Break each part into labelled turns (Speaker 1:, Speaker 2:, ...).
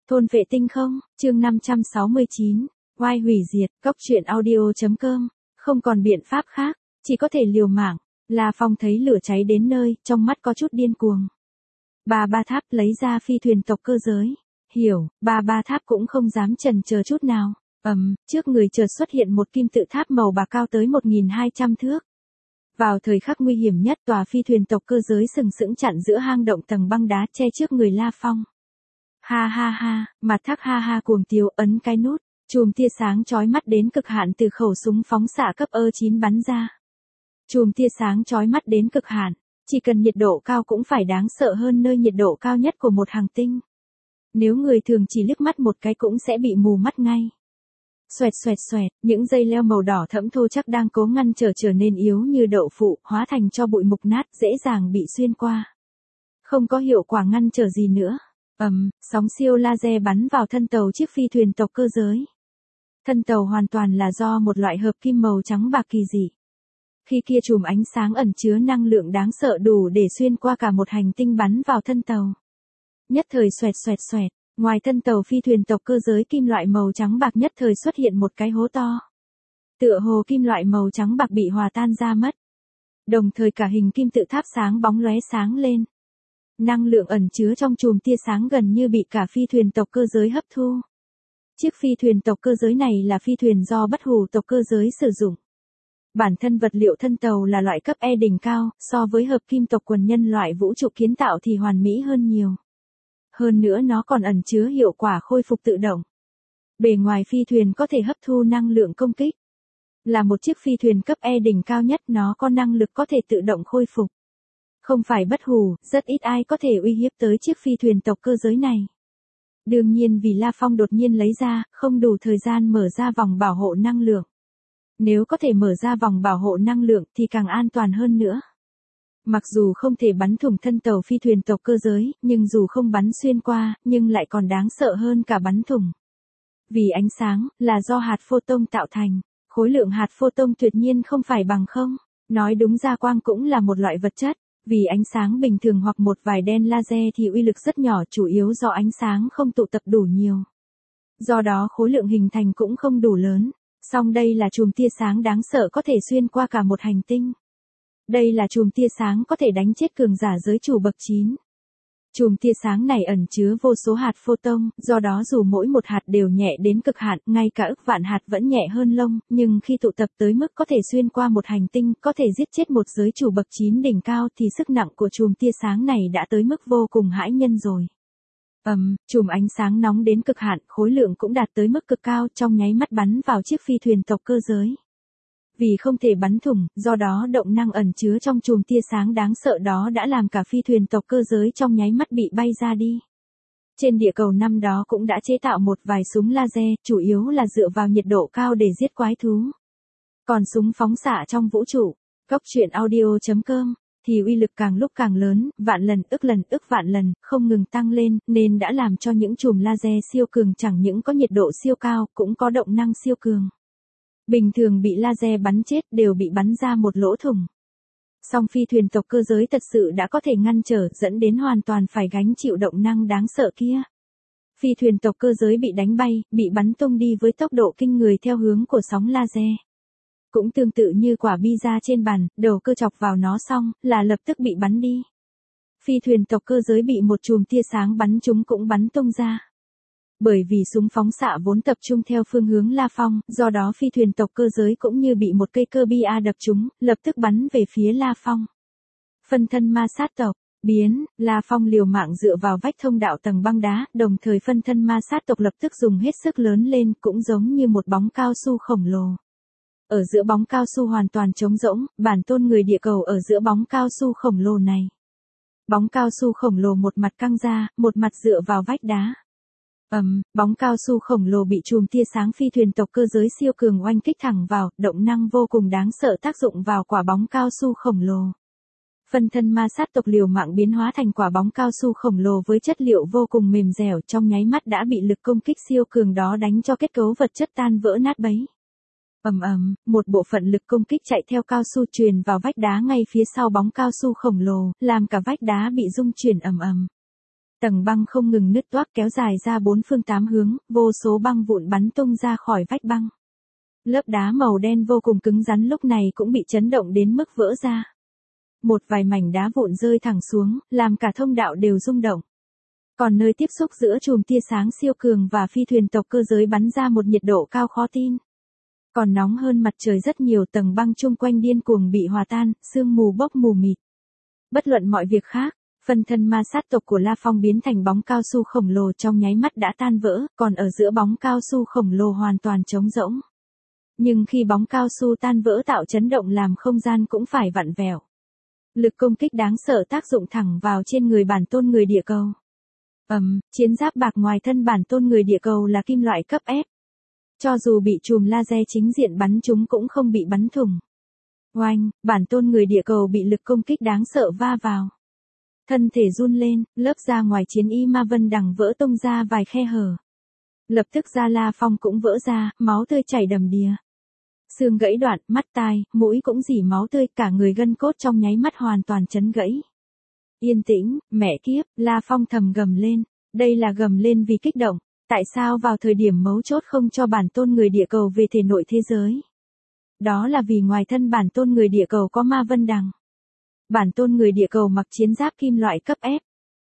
Speaker 1: Thôn vệ tinh không, chương 569, oai hủy diệt, cóc truyện audio.com, không còn biện pháp khác, chỉ có thể liều mạng. La Phong thấy lửa cháy đến nơi, trong mắt có chút điên cuồng. Ba Tháp lấy ra phi thuyền tộc cơ giới. Hiểu, ba Tháp cũng không dám chần chờ chút nào. Trước người chợt xuất hiện một kim tự tháp màu bạc cao tới 1.200 thước. Vào thời khắc nguy hiểm nhất, tòa phi thuyền tộc cơ giới sừng sững chặn giữa hang động tầng băng đá che trước người La Phong. Ha ha ha, Mặt Thác ha ha cuồng tiếu, ấn cái nút, chùm tia sáng chói mắt đến cực hạn từ khẩu súng phóng xạ cấp E9 bắn ra. Chùm tia sáng chói mắt đến cực hạn, chỉ cần nhiệt độ cao cũng phải đáng sợ hơn nơi nhiệt độ cao nhất của một hành tinh. Nếu người thường chỉ liếc mắt một cái cũng sẽ bị mù mắt ngay. Xoẹt xoẹt xoẹt, những dây leo màu đỏ thẫm thô chắc đang cố ngăn trở nên yếu như đậu phụ, hóa thành cho bụi mục nát, dễ dàng bị xuyên qua. Không có hiệu quả ngăn trở gì nữa. Sóng siêu laser bắn vào thân tàu chiếc phi thuyền tộc cơ giới. Thân tàu hoàn toàn là do một loại hợp kim màu trắng bạc kỳ dị. Khi kia chùm ánh sáng ẩn chứa năng lượng đáng sợ đủ để xuyên qua cả một hành tinh bắn vào thân tàu. Nhất thời xoẹt xoẹt xoẹt, ngoài thân tàu phi thuyền tộc cơ giới kim loại màu trắng bạc nhất thời xuất hiện một cái hố to. Tựa hồ kim loại màu trắng bạc bị hòa tan ra mất. Đồng thời cả hình kim tự tháp sáng bóng lóe sáng lên. Năng lượng ẩn chứa trong chùm tia sáng gần như bị cả phi thuyền tộc cơ giới hấp thu. Chiếc phi thuyền tộc cơ giới này là phi thuyền do bất hủ tộc cơ giới sử dụng. Bản thân vật liệu thân tàu là loại cấp E đỉnh cao, so với hợp kim tộc quần nhân loại vũ trụ kiến tạo thì hoàn mỹ hơn nhiều. Hơn nữa nó còn ẩn chứa hiệu quả khôi phục tự động. Bề ngoài phi thuyền có thể hấp thu năng lượng công kích. Là một chiếc phi thuyền cấp E đỉnh cao nhất, nó có năng lực có thể tự động khôi phục. Không phải bất hủ, rất ít ai có thể uy hiếp tới chiếc phi thuyền tộc cơ giới này. Đương nhiên vì La Phong đột nhiên lấy ra, không đủ thời gian mở ra vòng bảo hộ năng lượng. Nếu có thể mở ra vòng bảo hộ năng lượng thì càng an toàn hơn nữa. Mặc dù không thể bắn thủng thân tàu phi thuyền tộc cơ giới, nhưng dù không bắn xuyên qua, nhưng lại còn đáng sợ hơn cả bắn thủng. Vì ánh sáng, là do hạt photon tạo thành. Khối lượng hạt photon tuyệt nhiên không phải bằng không. Nói đúng ra quang cũng là một loại vật chất. Vì ánh sáng bình thường hoặc một vài đèn laser thì uy lực rất nhỏ, chủ yếu do ánh sáng không tụ tập đủ nhiều. Do đó khối lượng hình thành cũng không đủ lớn. Song đây là chùm tia sáng đáng sợ có thể xuyên qua cả một hành tinh. Đây là chùm tia sáng có thể đánh chết cường giả giới chủ bậc 9. Chùm tia sáng này ẩn chứa vô số hạt photon, do đó dù mỗi một hạt đều nhẹ đến cực hạn, ngay cả ức vạn hạt vẫn nhẹ hơn lông, nhưng khi tụ tập tới mức có thể xuyên qua một hành tinh, có thể giết chết một giới chủ bậc 9 đỉnh cao thì sức nặng của chùm tia sáng này đã tới mức vô cùng hãi nhân rồi. Chùm ánh sáng nóng đến cực hạn, khối lượng cũng đạt tới mức cực cao, trong nháy mắt bắn vào chiếc phi thuyền tộc cơ giới. Vì không thể bắn thủng, do đó động năng ẩn chứa trong chùm tia sáng đáng sợ đó đã làm cả phi thuyền tộc cơ giới trong nháy mắt bị bay ra đi. Trên địa cầu năm đó cũng đã chế tạo một vài súng laser, chủ yếu là dựa vào nhiệt độ cao để giết quái thú. Còn súng phóng xạ trong vũ trụ, cóc truyện audio.com, thì uy lực càng lúc càng lớn, vạn lần, ức vạn lần, không ngừng tăng lên, nên đã làm cho những chùm laser siêu cường chẳng những có nhiệt độ siêu cao, cũng có động năng siêu cường. Bình thường bị laser bắn chết đều bị bắn ra một lỗ thủng. Song phi thuyền tộc cơ giới thật sự đã có thể ngăn trở, dẫn đến hoàn toàn phải gánh chịu động năng đáng sợ kia. Phi thuyền tộc cơ giới bị đánh bay, bị bắn tung đi với tốc độ kinh người theo hướng của sóng laser. Cũng tương tự như quả pizza trên bàn, đầu cơ chọc vào nó xong, là lập tức bị bắn đi. Phi thuyền tộc cơ giới bị một chùm tia sáng bắn chúng cũng bắn tung ra. Bởi vì súng phóng xạ vốn tập trung theo phương hướng La Phong, do đó phi thuyền tộc cơ giới cũng như bị một cây cơ bia đập chúng, lập tức bắn về phía La Phong. Phân thân ma sát tộc, biến, La Phong liều mạng dựa vào vách thông đạo tầng băng đá, đồng thời phân thân ma sát tộc lập tức dùng hết sức lớn lên, cũng giống như một bóng cao su khổng lồ. Ở giữa bóng cao su hoàn toàn trống rỗng, bản tôn người địa cầu ở giữa bóng cao su khổng lồ này. Bóng cao su khổng lồ một mặt căng ra, một mặt dựa vào vách đá. Bóng cao su khổng lồ bị chùm tia sáng phi thuyền tộc cơ giới siêu cường oanh kích thẳng vào, động năng vô cùng đáng sợ tác dụng vào quả bóng cao su khổng lồ. Phân thân ma sát tộc liều mạng biến hóa thành quả bóng cao su khổng lồ với chất liệu vô cùng mềm dẻo, trong nháy mắt đã bị lực công kích siêu cường đó đánh cho kết cấu vật chất tan vỡ nát bấy. Một bộ phận lực công kích chạy theo cao su truyền vào vách đá ngay phía sau bóng cao su khổng lồ, làm cả vách đá bị rung chuyển ầm ầm. Tầng băng không ngừng nứt toác kéo dài ra bốn phương tám hướng, vô số băng vụn bắn tung ra khỏi vách băng. Lớp đá màu đen vô cùng cứng rắn lúc này cũng bị chấn động đến mức vỡ ra. Một vài mảnh đá vụn rơi thẳng xuống, làm cả thông đạo đều rung động. Còn nơi tiếp xúc giữa chùm tia sáng siêu cường và phi thuyền tộc cơ giới bắn ra một nhiệt độ cao khó tin. Còn nóng hơn mặt trời rất nhiều, tầng băng chung quanh điên cuồng bị hòa tan, sương mù bốc mù mịt. Bất luận mọi việc khác, phân thân ma sát tộc của La Phong biến thành bóng cao su khổng lồ trong nháy mắt đã tan vỡ, còn ở giữa bóng cao su khổng lồ hoàn toàn trống rỗng. Nhưng khi bóng cao su tan vỡ tạo chấn động làm không gian cũng phải vặn vẹo. Lực công kích đáng sợ tác dụng thẳng vào trên người bản tôn người địa cầu. Chiến giáp bạc ngoài thân bản tôn người địa cầu là kim loại cấp F. Cho dù bị chùm laser chính diện bắn chúng cũng không bị bắn thủng. Oanh, bản tôn người địa cầu bị lực công kích đáng sợ va vào. Thân thể run lên, lớp da ngoài chiến y ma vân đằng vỡ tung ra vài khe hở. Lập tức da La Phong cũng vỡ ra, máu tươi chảy đầm đìa. Xương gãy đoạn, mắt tai, mũi cũng rỉ máu tươi, cả người gân cốt trong nháy mắt hoàn toàn chấn gãy. Yên tĩnh, mẹ kiếp, La Phong thầm gầm lên. Đây là gầm lên vì kích động. Tại sao vào thời điểm mấu chốt không cho bản tôn người địa cầu về thể nội thế giới? Đó là vì ngoài thân bản tôn người địa cầu có ma vân đằng. Bản tôn người địa cầu mặc chiến giáp kim loại cấp F.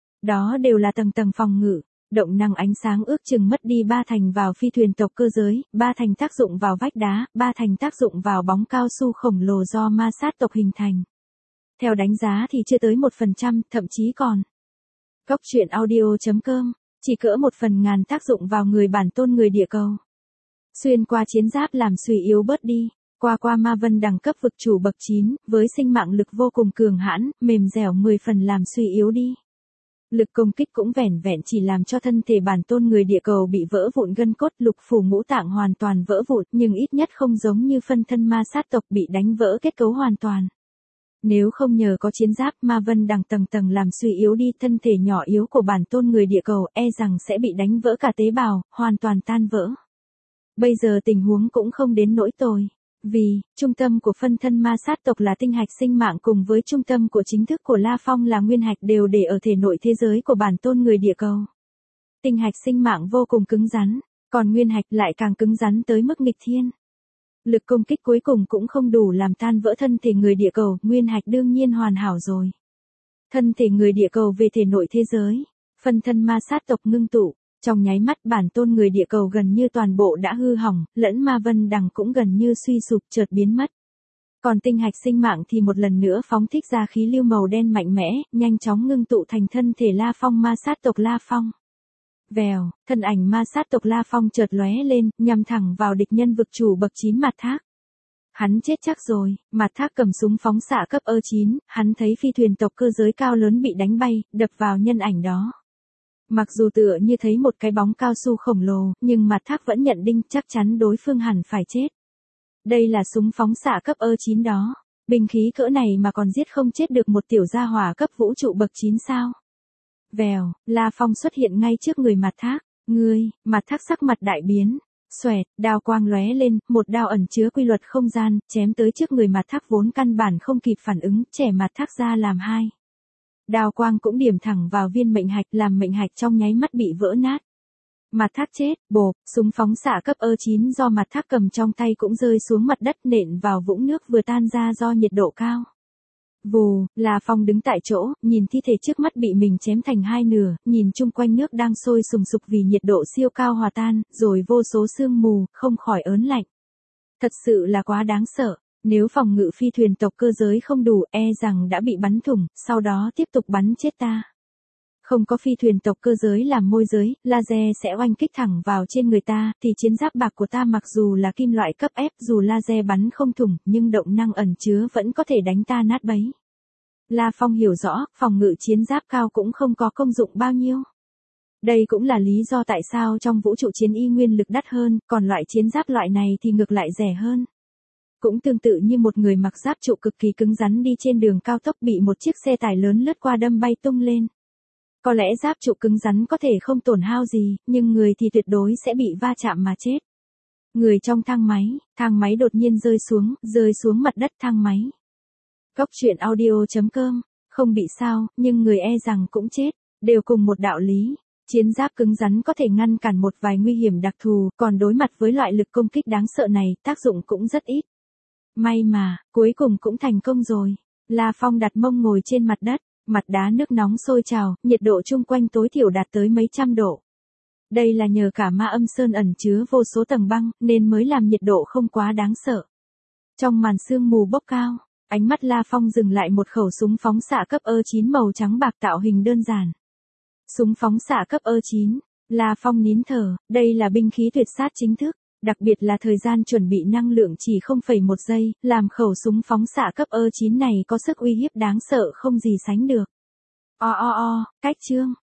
Speaker 1: Đó đều là tầng tầng phòng ngự. Động năng ánh sáng ước chừng mất đi 3 thành vào phi thuyền tộc cơ giới, 3 thành tác dụng vào vách đá, 3 thành tác dụng vào bóng cao su khổng lồ do ma sát tộc hình thành. Theo đánh giá thì chưa tới 1%, thậm chí còn. Cốc truyện audio.com, chỉ cỡ 1/1000 tác dụng vào người bản tôn người địa cầu. Xuyên qua chiến giáp làm suy yếu bớt đi, qua ma vân đẳng cấp vực chủ bậc 9, với sinh mạng lực vô cùng cường hãn, mềm dẻo 10 phần làm suy yếu đi. Lực công kích cũng vẻn vẹn chỉ làm cho thân thể bản tôn người địa cầu bị vỡ vụn gân cốt, lục phủ ngũ tạng hoàn toàn vỡ vụn, nhưng ít nhất không giống như phân thân ma sát tộc bị đánh vỡ kết cấu hoàn toàn. Nếu không nhờ có chiến giáp ma vân đằng tầng tầng làm suy yếu đi thân thể nhỏ yếu của bản tôn người địa cầu, e rằng sẽ bị đánh vỡ cả tế bào, hoàn toàn tan vỡ. Bây giờ tình huống cũng không đến nỗi tồi. Vì, trung tâm của phân thân ma sát tộc là tinh hạch sinh mạng cùng với trung tâm của chính thức của La Phong là nguyên hạch đều để ở thể nội thế giới của bản tôn người địa cầu. Tinh hạch sinh mạng vô cùng cứng rắn, còn nguyên hạch lại càng cứng rắn tới mức nghịch thiên. Lực công kích cuối cùng cũng không đủ làm tan vỡ thân thể người địa cầu, nguyên hạch đương nhiên hoàn hảo rồi. Thân thể người địa cầu về thể nội thế giới, phân thân ma sát tộc ngưng tụ. Trong nháy mắt bản tôn người địa cầu gần như toàn bộ đã hư hỏng, lẫn ma vân đằng cũng gần như suy sụp chợt biến mất. Còn tinh hạch sinh mạng thì một lần nữa phóng thích ra khí lưu màu đen mạnh mẽ, nhanh chóng ngưng tụ thành thân thể La Phong ma sát tộc La Phong. Vèo, thân ảnh ma sát tộc La Phong chợt lóe lên, nhằm thẳng vào địch nhân vực chủ bậc 9 Mạt Thác. Hắn chết chắc rồi, Mạt Thác cầm súng phóng xạ cấp E9, hắn thấy phi thuyền tộc cơ giới cao lớn bị đánh bay, đập vào nhân ảnh đó. Mặc dù tựa như thấy một cái bóng cao su khổng lồ, nhưng Mạt Thác vẫn nhận định chắc chắn đối phương hẳn phải chết. Đây là súng phóng xạ cấp E9 đó, binh khí cỡ này mà còn giết không chết được một tiểu gia hỏa cấp vũ trụ bậc 9 sao? Vèo, La Phong xuất hiện ngay trước người Mạt Thác, Mạt Thác sắc mặt đại biến, xoẹt, đao quang lóe lên, một đao ẩn chứa quy luật không gian, chém tới trước người Mạt Thác vốn căn bản không kịp phản ứng, chẻ Mạt Thác ra làm hai. Đao quang cũng điểm thẳng vào viên mệnh hạch làm mệnh hạch trong nháy mắt bị vỡ nát. Mạt Thác chết, bộp, súng phóng xạ cấp E9 do Mạt Thác cầm trong tay cũng rơi xuống mặt đất nện vào vũng nước vừa tan ra do nhiệt độ cao. Vù, La Phong đứng tại chỗ, nhìn thi thể trước mắt bị mình chém thành hai nửa, nhìn chung quanh nước đang sôi sùng sục vì nhiệt độ siêu cao hòa tan, rồi vô số sương mù, không khỏi ớn lạnh. Thật sự là quá đáng sợ. Nếu phòng ngự phi thuyền tộc cơ giới không đủ, e rằng đã bị bắn thủng, sau đó tiếp tục bắn chết ta. Không có phi thuyền tộc cơ giới làm môi giới, laser sẽ oanh kích thẳng vào trên người ta, thì chiến giáp bạc của ta mặc dù là kim loại cấp F, dù laser bắn không thủng, nhưng động năng ẩn chứa vẫn có thể đánh ta nát bấy. La Phong hiểu rõ, phòng ngự chiến giáp cao cũng không có công dụng bao nhiêu. Đây cũng là lý do tại sao trong vũ trụ chiến y nguyên lực đắt hơn, còn loại chiến giáp loại này thì ngược lại rẻ hơn. Cũng tương tự như một người mặc giáp trụ cực kỳ cứng rắn đi trên đường cao tốc bị một chiếc xe tải lớn lướt qua đâm bay tung lên. Có lẽ giáp trụ cứng rắn có thể không tổn hao gì, nhưng người thì tuyệt đối sẽ bị va chạm mà chết. Người trong thang máy đột nhiên rơi xuống mặt đất thang máy. Cốc truyện audio.com, không bị sao, nhưng người e rằng cũng chết. đều cùng một đạo lý. Chiến giáp cứng rắn có thể ngăn cản một vài nguy hiểm đặc thù, còn đối mặt với loại lực công kích đáng sợ này, tác dụng cũng rất ít. May mà, cuối cùng cũng thành công rồi. La Phong đặt mông ngồi trên mặt đất, mặt đá nước nóng sôi trào, nhiệt độ chung quanh tối thiểu đạt tới mấy trăm độ. Đây là nhờ cả Ma Âm Sơn ẩn chứa vô số tầng băng, nên mới làm nhiệt độ không quá đáng sợ. Trong màn sương mù bốc cao, ánh mắt La Phong dừng lại một khẩu súng phóng xạ cấp E9 màu trắng bạc tạo hình đơn giản. Súng phóng xạ cấp E9, La Phong nín thở, đây là binh khí tuyệt sát chính thức, đặc biệt là thời gian chuẩn bị năng lượng chỉ 0,1 giây, làm khẩu súng phóng xạ cấp E9 này có sức uy hiếp đáng sợ không gì sánh được. Cách chương